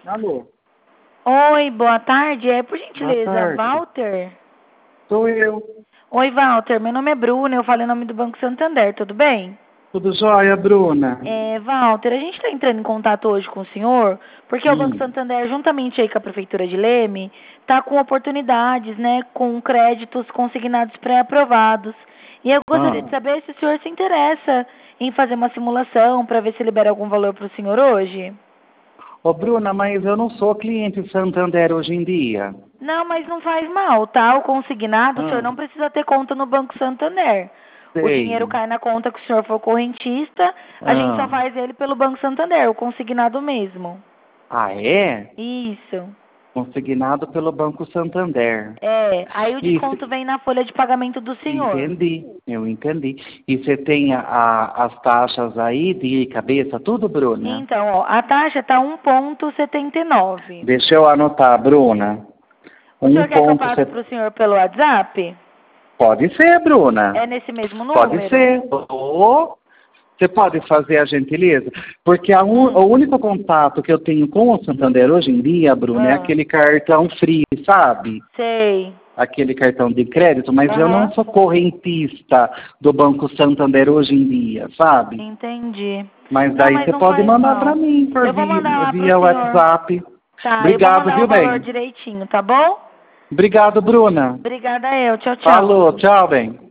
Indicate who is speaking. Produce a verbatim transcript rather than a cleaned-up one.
Speaker 1: Alô?
Speaker 2: Oi, boa tarde. É, por
Speaker 1: Boa
Speaker 2: gentileza,
Speaker 1: tarde.
Speaker 2: Walter?
Speaker 1: Sou eu.
Speaker 2: Oi, Walter. Meu nome é Bruna, eu falo em nome do Banco Santander, tudo bem?
Speaker 1: Tudo jóia, Bruna?
Speaker 2: É, Walter, a gente está entrando em contato hoje com o senhor, porque o Banco
Speaker 1: Hum.
Speaker 2: Santander, juntamente aí com a Prefeitura de Leme, está com oportunidades, né, com créditos consignados pré-aprovados. E eu gostaria de
Speaker 1: Ah.
Speaker 2: saber se o senhor se interessa em fazer uma simulação para ver se libera algum valor para o senhor hoje.
Speaker 1: Ô, Bruna, mas eu não sou cliente do Santander hoje em dia.
Speaker 2: Não, mas não faz mal, tá? O consignado, o senhor
Speaker 1: Ah.
Speaker 2: não precisa ter conta no Banco Santander. O dinheiro
Speaker 1: Sei.
Speaker 2: cai na conta que o senhor for correntista, a gente só
Speaker 1: Ah.
Speaker 2: faz ele pelo Banco Santander, o consignado mesmo.
Speaker 1: Ah, é?
Speaker 2: Isso.
Speaker 1: Consignado pelo Banco Santander.
Speaker 2: É, aí o
Speaker 1: Isso.
Speaker 2: desconto vem na folha de pagamento do senhor.
Speaker 1: Entendi, eu entendi. E você tem a, a- as taxas aí de cabeça, tudo, Bruna?
Speaker 2: Então, ó, a taxa tá um ponto setenta e nove.
Speaker 1: Deixa eu anotar, Bruna.
Speaker 2: O
Speaker 1: Um
Speaker 2: senhor quer que eu
Speaker 1: ponto
Speaker 2: passe para
Speaker 1: set...
Speaker 2: o senhor pelo WhatsApp?
Speaker 1: Pode ser, Bruna.
Speaker 2: É nesse mesmo
Speaker 1: Pode
Speaker 2: número?
Speaker 1: ser. Ô, você pode fazer a gentileza? Porque a un...
Speaker 2: Hum.
Speaker 1: o único contato que eu tenho com o Santander hoje em dia, Bruna, é
Speaker 2: Ah,
Speaker 1: aquele cartão free, sabe?
Speaker 2: sei.
Speaker 1: Aquele cartão de crédito, mas eu não
Speaker 2: Aham.
Speaker 1: sou correntista do Banco Santander hoje em dia, sabe?
Speaker 2: Entendi.
Speaker 1: Mas
Speaker 2: Não,
Speaker 1: daí
Speaker 2: mas
Speaker 1: você
Speaker 2: não
Speaker 1: pode
Speaker 2: faz
Speaker 1: mandar para
Speaker 2: mal.
Speaker 1: mim por
Speaker 2: Eu vou
Speaker 1: via,
Speaker 2: mandar lá pro
Speaker 1: via
Speaker 2: senhor.
Speaker 1: WhatsApp.
Speaker 2: Tá, eu vou
Speaker 1: Obrigado,
Speaker 2: mandar
Speaker 1: viu,
Speaker 2: o valor
Speaker 1: bem?
Speaker 2: direitinho, tá bom?
Speaker 1: Obrigado, Bruna.
Speaker 2: Obrigada eu. Tchau, tchau.
Speaker 1: Falou, tchau, bem.